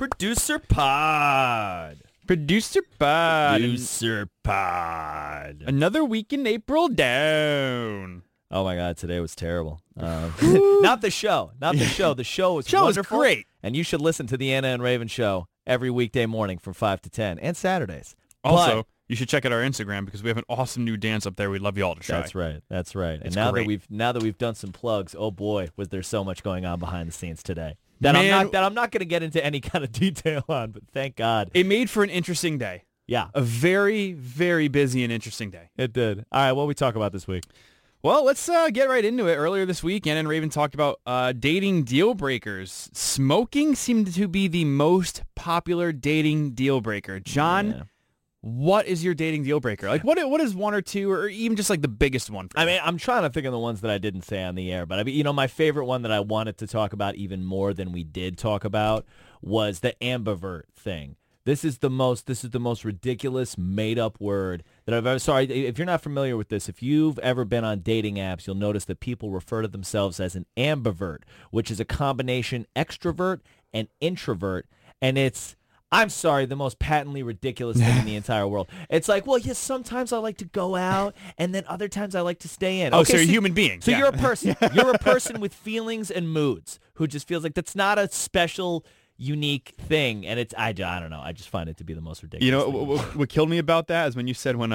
Producer Pod. Producer Pod. Producer Pod. Another week in April down. Oh my God, today was terrible. Not the show. Not the show. The show was wonderful. Was great. And you should listen to the Anna and Raven show every weekday morning from 5 to 10 and Saturdays. Also, you should check out our Instagram because we have an awesome new dance up there. We'd love you all to try. That's right. That's right. It's and great. now that we've done some plugs, oh boy, was there so much going on behind the scenes today. That I'm not going to get into any kind of detail on, but thank God. It made for an interesting day. Yeah. A very, very busy and interesting day. It did. All right, what we talk about this week? Well, let's get right into it. Earlier this week, Anna and Raven talked about dating deal breakers. Smoking seemed to be the most popular dating deal breaker. John, what is your dating deal breaker? Like, what is one or two, or even just like the biggest one for you? I mean, I'm trying to think of the ones that I didn't say on the air, but I mean, my favorite one that I wanted to talk about even more than we did talk about was the ambivert thing. This is the most ridiculous made-up word that I've ever. Sorry, if you're not familiar with this, if you've ever been on dating apps, you'll notice that people refer to themselves as an ambivert, which is a combination extrovert and introvert, and it's, I'm sorry, the most patently ridiculous thing in the entire world. It's like, well, yes, sometimes I like to go out, and then other times I like to stay in. Oh, okay, so you're a human being. So you're a person. You're a person with feelings and moods who just feels like that's not a special, unique thing, and it's I don't know. I just find it to be the most ridiculous. You know thing. what killed me about that is when you said when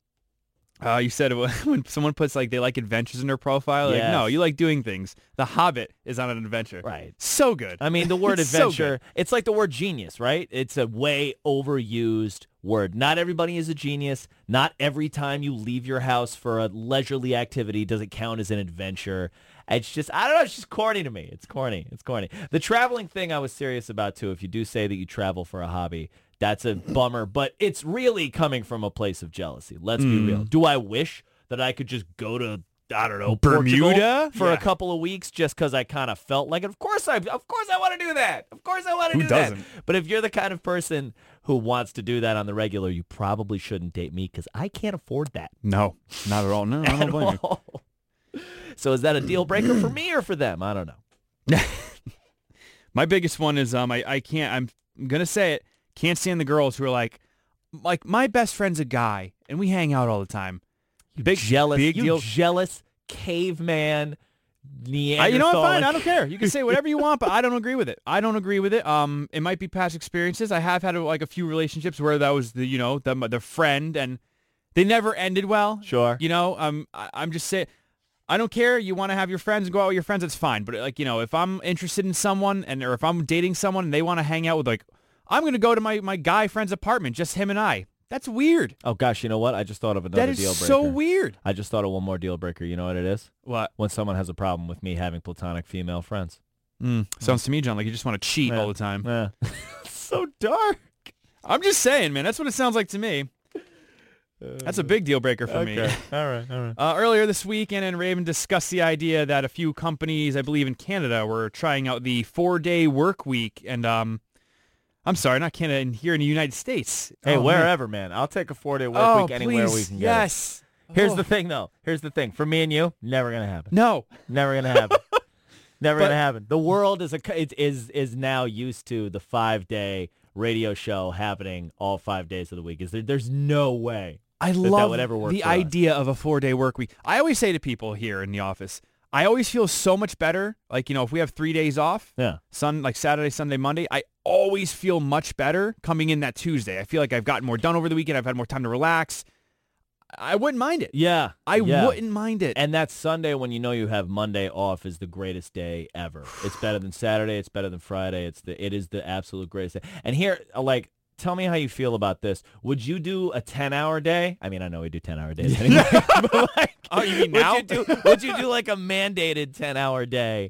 someone puts like they like adventures in their profile. Like, Yes. no, you like doing things. The Hobbit is on an adventure. Right. So good. I mean, the word It's so adventure, it's like the word genius, right? It's a way overused word. Not everybody is a genius. Not every time you leave your house for a leisurely activity does it count as an adventure. It's just, I don't know, it's just corny to me. It's corny. The traveling thing I was serious about, too. If you do say that you travel for a hobby, that's a bummer, but it's really coming from a place of jealousy. Let's be real. Do I wish that I could just go to, I don't know, Bermuda Portugal for a couple of weeks just because I kind of felt like it? Of course I want to do that. Of course I want to do that. Who doesn't? But if you're the kind of person who wants to do that on the regular, you probably shouldn't date me because I can't afford that. No, not at all. No, I don't blame you. So is that a deal breaker for me or for them? I don't know. My biggest one is I'm gonna say it. Can't stand the girls who are like my best friend's a guy and we hang out all the time. Jealous caveman Neanderthal. You know what? Fine. I don't care. You can say whatever you want, but I don't agree with it. It might be past experiences. I have had a few relationships where that was the friend and they never ended well. Sure. I'm just saying. I don't care. You want to have your friends and go out with your friends, that's fine. But if I'm interested in someone or if I'm dating someone and they want to hang out with I'm going to go to my guy friend's apartment, just him and I. That's weird. Oh, gosh, you know what? I just thought of another That is deal breaker. so weird. I just thought of one more deal breaker. You know what it is? What? When someone has a problem with me having platonic female friends. Sounds to me, John, like you just want to cheat all the time. Yeah. So dark. I'm just saying, man. That's what it sounds like to me. That's a big deal breaker for me. All right. Earlier this week, Anna and Raven discussed the idea that a few companies, I believe in Canada, were trying out the 4-day work week. And I'm sorry, not Canada, and here in the United States. Hey, wherever, man. I'll take a 4-day work week anywhere we can get yes. it. Here's the thing, though. Here's the thing. For me and you, never going to happen. No. Never going to happen. Never going to happen. The world is now used to the 5-day radio show happening all 5 days of the week. There's no way. I that love would ever work the for us. idea of a 4-day work week. I always say to people here in the office, I always feel so much better. If we have 3 days off, Saturday, Sunday, Monday, I always feel much better coming in that Tuesday. I feel like I've gotten more done over the weekend. I've had more time to relax. I wouldn't mind it. Yeah. I wouldn't mind it. And that Sunday when you know you have Monday off is the greatest day ever. It's better than Saturday. It's better than Friday. It is the absolute greatest day. And here, tell me how you feel about this. Would you do a 10-hour day? I mean, I know we do 10-hour days anyway. But oh, you mean now? Would you do like a mandated 10-hour day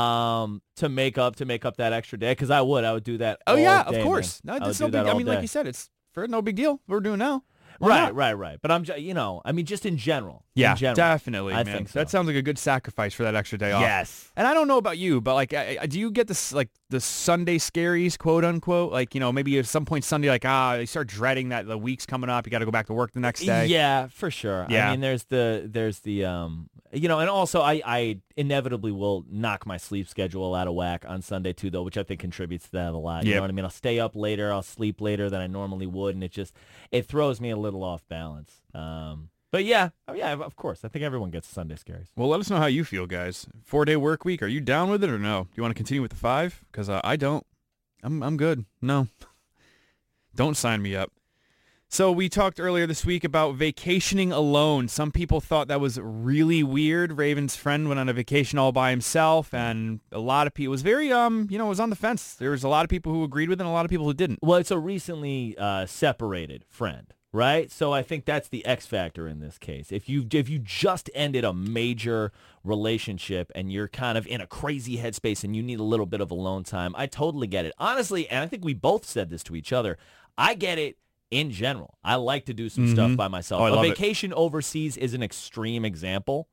to make up that extra day? Because I would do that. Oh, all yeah, day, of course. man. No, that's no big. I mean, like you said, it's no big deal. We're doing now. Why not? Right. But just in general. Yeah, in general, definitely, I man. think so. That sounds like a good sacrifice for that extra day off. Yes. And I don't know about you, but do you get this the Sunday scaries, quote unquote? Maybe at some point Sunday, you start dreading that the week's coming up. You got to go back to work the next day. Yeah, for sure. Yeah. I mean, there's the You know, and also I inevitably will knock my sleep schedule out of whack on Sunday too, though, which I think contributes to that a lot. You know what I mean? I'll stay up later, I'll sleep later than I normally would, and it throws me a little off balance. But yeah, of course, I think everyone gets Sunday scaries. Well, let us know how you feel, guys. 4-day work week, are you down with it or no? Do you want to continue with the 5? Because I don't. I'm good. No. Don't sign me up. So we talked earlier this week about vacationing alone. Some people thought that was really weird. Raven's friend went on a vacation all by himself, and a lot of people, it was very, it was on the fence. There was a lot of people who agreed with it and a lot of people who didn't. Well, it's a recently separated friend, right? So I think that's the X factor in this case. If you just ended a major relationship and you're kind of in a crazy headspace and you need a little bit of alone time, I totally get it. Honestly, and I think we both said this to each other, I get it. In general, I like to do some stuff by myself. A vacation overseas is an extreme example.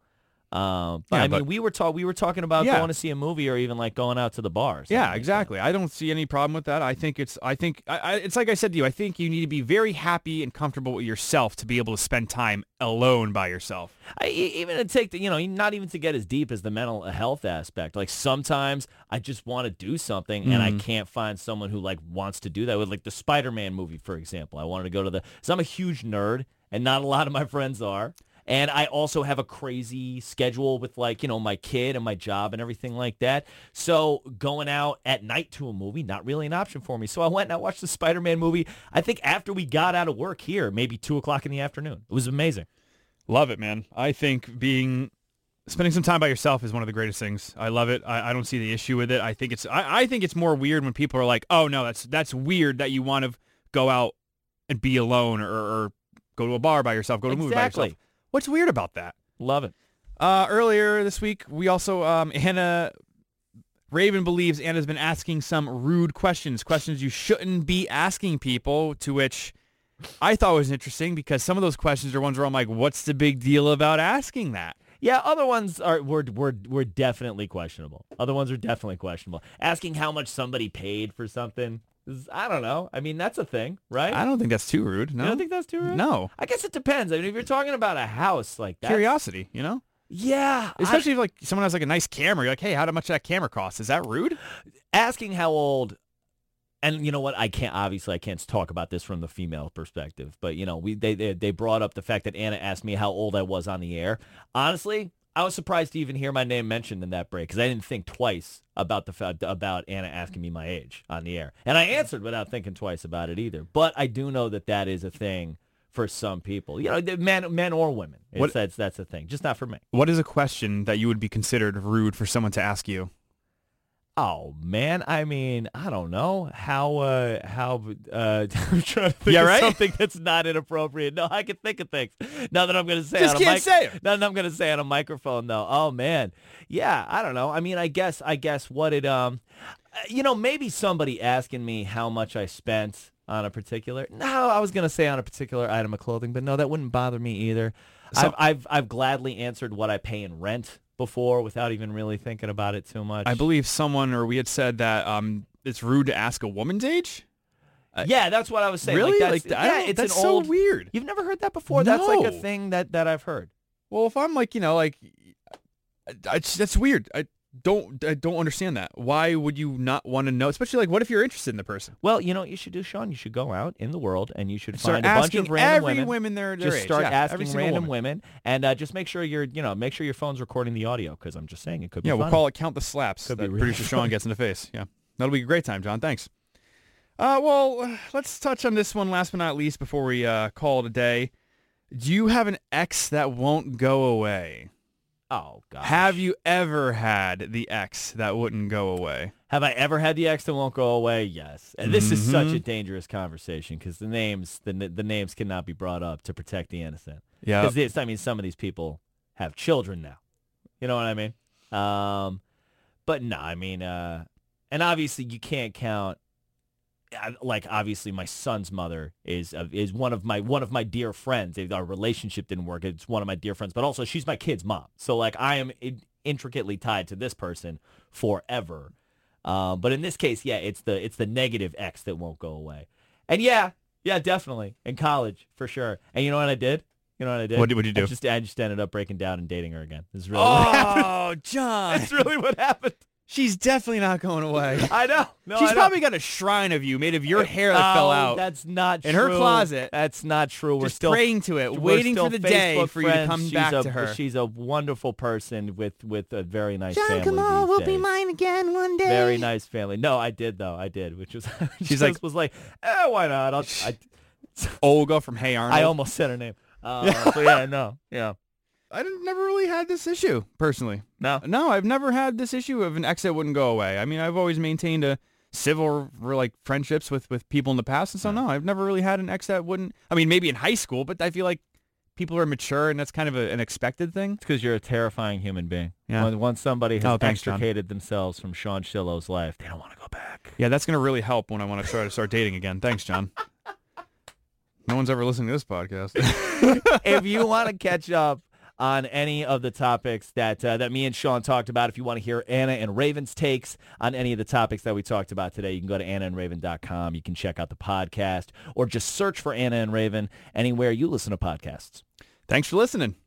But we were talking about going to see a movie or even like going out to the bars. Yeah, exactly. I don't see any problem with that. I think it's like I said to you, I think you need to be very happy and comfortable with yourself to be able to spend time alone by yourself. Even to take not even to get as deep as the mental health aspect. Like sometimes I just want to do something and I can't find someone who like wants to do that. With like the Spider-Man movie, for example, I wanted to go to so I'm a huge nerd and not a lot of my friends are. And I also have a crazy schedule with my kid and my job and everything like that. So going out at night to a movie, not really an option for me. So I went and I watched the Spider-Man movie, I think after we got out of work here, maybe 2 o'clock in the afternoon. It was amazing. Love it, man. I think spending some time by yourself is one of the greatest things. I love it. I don't see the issue with it. I think it's more weird when people are like, oh no, that's weird that you want to go out and be alone or go to a bar by yourself, go to a movie by yourself. What's weird about that? Love it. Earlier this week, we also, Raven believes Anna's been asking some rude questions you shouldn't be asking people, to which I thought was interesting because some of those questions are ones where I'm like, what's the big deal about asking that? Yeah, other ones were definitely questionable. Other ones are definitely questionable. Asking how much somebody paid for something. I don't know. I mean, that's a thing, right? I don't think that's too rude. No. You don't think that's too rude? No. I guess it depends. I mean, if you're talking about a house like that. Curiosity, Yeah. Especially if like someone has like a nice camera. You're like, hey, how much that camera cost? Is that rude? Asking how old, and you know what? I can't talk about this from the female perspective, but they brought up the fact that Anna asked me how old I was on the air. Honestly, I was surprised to even hear my name mentioned in that break because I didn't think twice about about Anna asking me my age on the air. And I answered without thinking twice about it either. But I do know that is a thing for some people. Men or women. That's a thing. Just not for me. What is a question that you would be considered rude for someone to ask you? Oh man, I mean, I don't know how. I'm trying to think of something that's not inappropriate. No, I can think of things. Now that I'm going to say just can't say it. Now that I'm going to say on a microphone, though. Oh man, yeah, I don't know. I mean, I guess what it maybe somebody asking me how much I spent on a particular. No, I was going to say on a particular item of clothing, but no, that wouldn't bother me either. So, I've gladly answered what I pay in rent before without even really thinking about it too much. I believe we had said that it's rude to ask a woman's age. Yeah, that's what I was saying. Really? It's so weird. You've never heard that before? No. That's like a thing that I've heard. Well, if I'm that's weird. I don't understand that. Why would you not want to know? Especially like, what if you're interested in the person? Well, what you should do, Sean, you should go out in the world and you should find a bunch of random women. Their just age. Start asking every random women and just make sure your phone's recording the audio because I'm just saying it could be fun. We'll call it Count the Slaps that producer Sean gets in the face. Yeah, that'll be a great time, John. Thanks. Well, let's touch on this one last but not least before we call it a day. Do you have an ex that won't go away? Oh, gosh. Have you ever had the ex that wouldn't go away? Have I ever had the ex that won't go away? Yes. And this is such a dangerous conversation because the names cannot be brought up to protect the innocent. Yeah. Because some of these people have children now. You know what I mean? But no, I mean, and obviously you can't count. Like obviously, my son's mother is one of my dear friends. Our relationship didn't work. It's one of my dear friends, but also she's my kid's mom. So like I am intricately tied to this person forever. But in this case, yeah, it's the negative ex that won't go away. And yeah, definitely in college for sure. And you know what I did? You know what I did? What did you do? I just ended up breaking down and dating her again. This is really what happened. Oh, John. That's really what happened. She's definitely not going away. I know. No, She's probably got a shrine of you made of your hair that fell out. That's not true. In her closet. That's not true. We're Just still praying to it, waiting for the day for you to come back to her. She's a wonderful person with a very nice John, family. come on, these we'll days. be mine again one day. Very nice family. No, I did though. I did, which was She's like, why not? Olga from Hey Arnold. I almost said her name. But yeah, no, yeah. I never really had this issue, personally. No, I've never had this issue of an ex that wouldn't go away. I mean, I've always maintained a civil, friendships with people in the past, and so no, I've never really had an ex that wouldn't. I mean, maybe in high school, but I feel like people are mature, and that's kind of an expected thing. It's because you're a terrifying human being. Yeah. Once somebody has thanks, extricated themselves from Sean Shillow's life, they don't want to go back. Yeah, that's going to really help when I want to try to start dating again. Thanks, John. No one's ever listening to this podcast. If you want to catch up on any of the topics that me and Sean talked about, if you want to hear Anna and Raven's takes on any of the topics that we talked about today, you can go to AnnaandRaven.com. You can check out the podcast or just search for Anna and Raven anywhere you listen to podcasts. Thanks for listening.